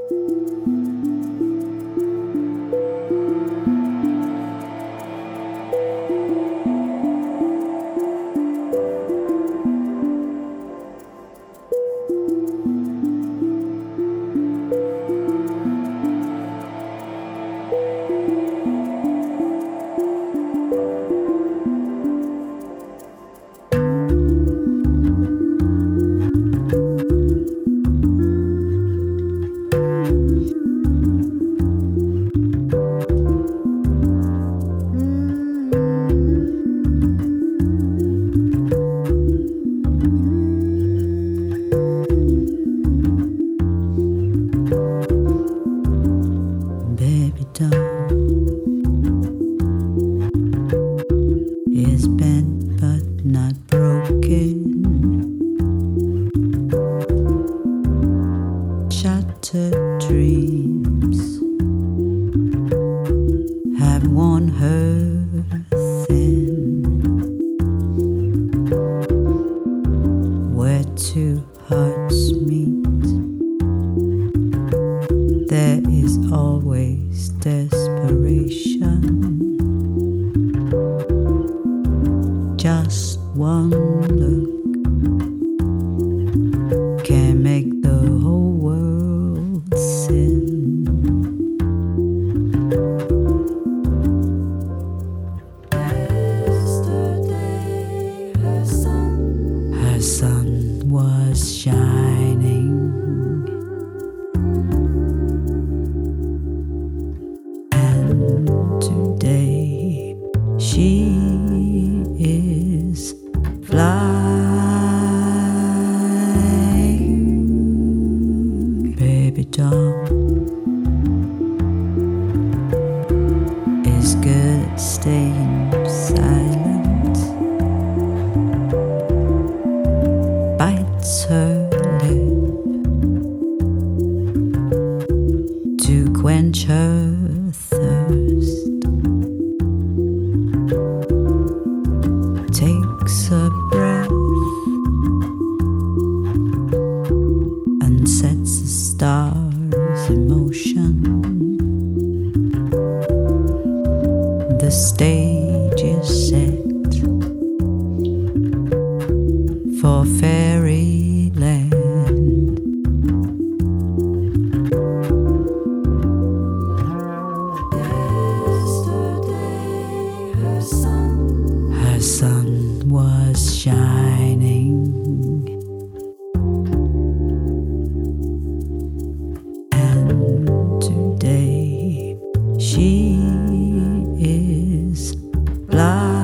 Is bent but not broken. Shattered dreams have worn her thin. Where two hearts meet, there is always desperation. Just one look can make the whole world sin. Yesterday her sun was shining, and today she is flying. Baby doll is good at staying silent, bites her lip to quench her thirst, takes a breath and sets the stars in motion. The stage is set for fairyland. Yesterday her sun was shining, and today she is flying.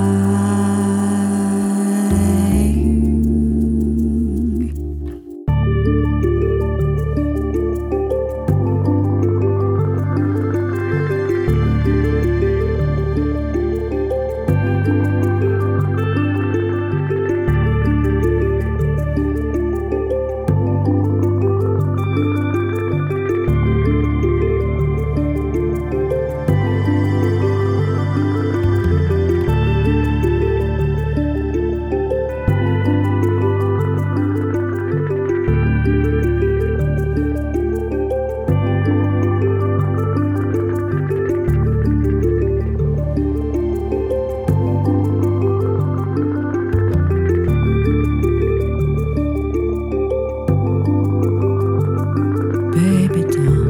Baby doll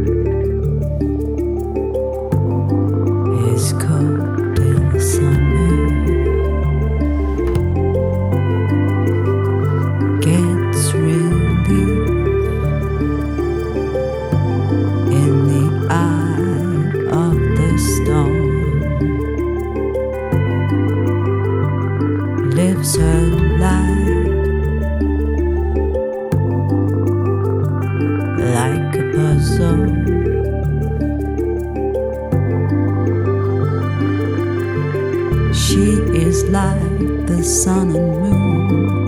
is cold in the summer, gets relief in the eye of the storm, lives her life like a puzzle. She is like the sun and moon,